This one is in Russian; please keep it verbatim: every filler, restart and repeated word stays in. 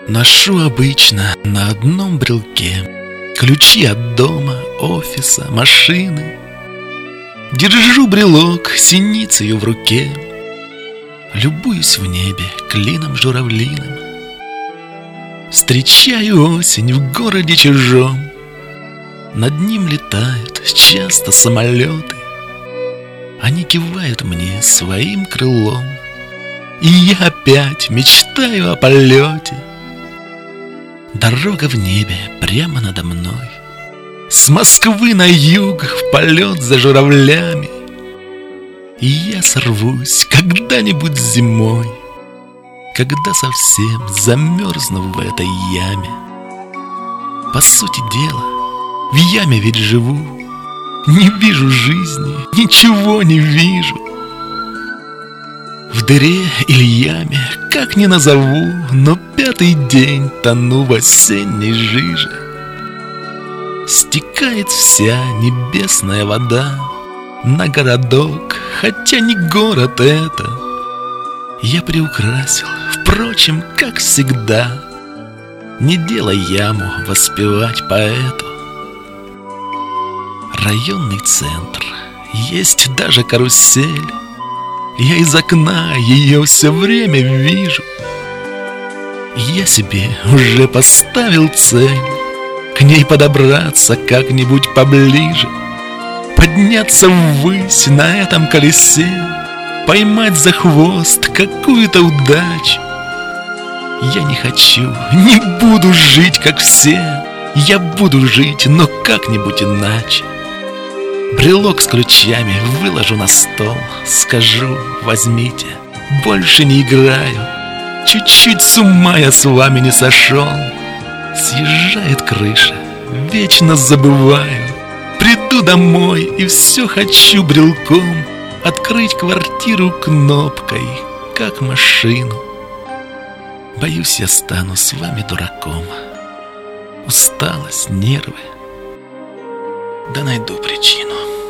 Ношу обычно на одном брелке ключи от дома, офиса, машины. Держу брелок синицею в руке, любуюсь в небе клином журавлиным. Встречаю осень в городе чужом, над ним летают часто самолеты. Они кивают мне своим крылом, и я опять мечтаю о полете. Дорога в небе прямо надо мной, с Москвы на юг в полет за журавлями. И я сорвусь когда-нибудь зимой, когда совсем замерзну в этой яме. По сути дела, в яме ведь живу, не вижу жизни, ничего не вижу. В дыре или яме, как ни назову, но пятый день тону в осенней жиже. Стекает вся небесная вода на городок, хотя не город это. Я приукрасил, впрочем, как всегда. Не делай яму воспевать поэту. Районный центр, есть даже карусель. Я из окна ее все время вижу. Я себе уже поставил цель к ней подобраться как-нибудь поближе, подняться ввысь на этом колесе, поймать за хвост какую-то удачу. Я не хочу, не буду жить, как все. Я буду жить, но как-нибудь иначе. Брелок с ключами выложу на стол, скажу: возьмите, больше не играю. Чуть-чуть с ума я с вами не сошел. Съезжает крыша, вечно забываю. Приду домой и все хочу брелком открыть квартиру кнопкой, как машину. Боюсь, я стану с вами дураком. Усталость, нервы. Да найду причину.